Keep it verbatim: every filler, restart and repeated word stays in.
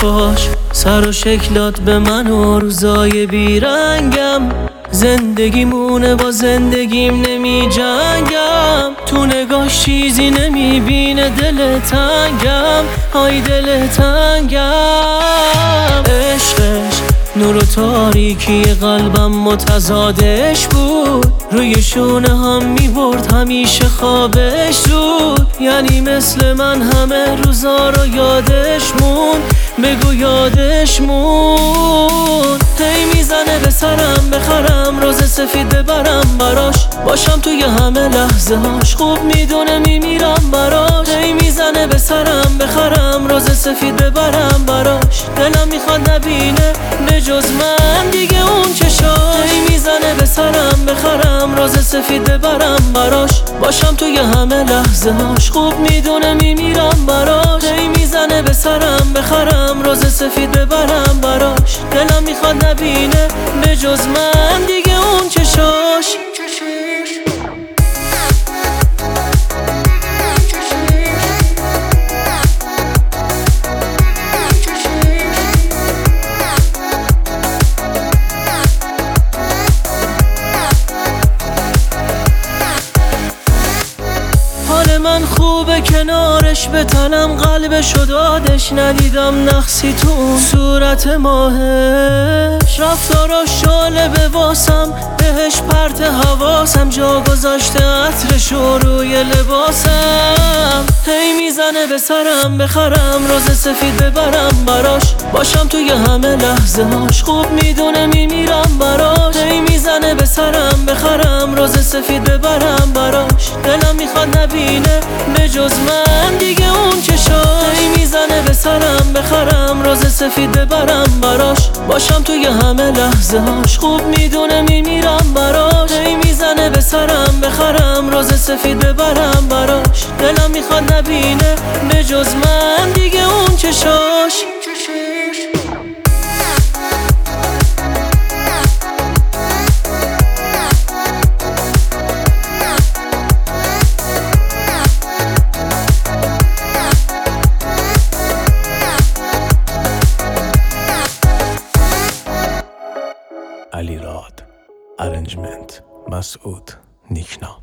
حرفاش، سر و شکلات به من و روزای بیرنگم. زندگیمونه با زندگیم نمی جنگم، تو نگاش چیزی نمی بینه دل تنگم، های دل تنگم. عشقش نور و تاریکی قلبم متضادش بود، روی شونه هم می برد همیشه خوابش زود. یعنی مثل من همه روزا رو یادش موند، بگو یادش موند. هی میزنه به سرم بخرم روز سفید ببرم براش، باشم توی همه لحظه هاش، خوب میدونه میمیرم براش. هی میزنه به سرم بخرم روز سفید ببرم براش، دلم میخواد نبینه بجز من دیگه اون چشاش. هی میزنه به سرم بخرم روز سفید ببرم براش، باشم توی همه لحظه هاش، خوب میدونه میمیرم براش. هی میزنه به سرم بخرم روز سفید ببرم براش، دلم میخواد نبینه بجز من دیگه اون چشاش. من خوبه کنارش بتنم، قلبشو دادش، ندیدم نقصی تو اون صورت ماهش. رفتاراش جالبه واسم، بهش پرت حواسم، جا گذاشته عطرشو روی لباسم. هی میزنه به سرم بخرم روز سفید ببرم براش، باشم توی همه لحظه هاش، خوب میدونه میمیرم براش. هی میزنه به سرم بخرم روز سفید ببرم براش، دلم میخواد نبینه بجز من دیگه اون چشاش. هی میزنه به سرم بخرم روز سفید ببرم براش، باشم توی همه لحظه هاش، خوب میدونه میمیرم براش. هی میزنه به سرم بخرم روز سفید ببرم براش، دلم میخواد نبینه بجز من دیگه اون چشاش. علیراد، ارنجمنت مسعود نیکنا.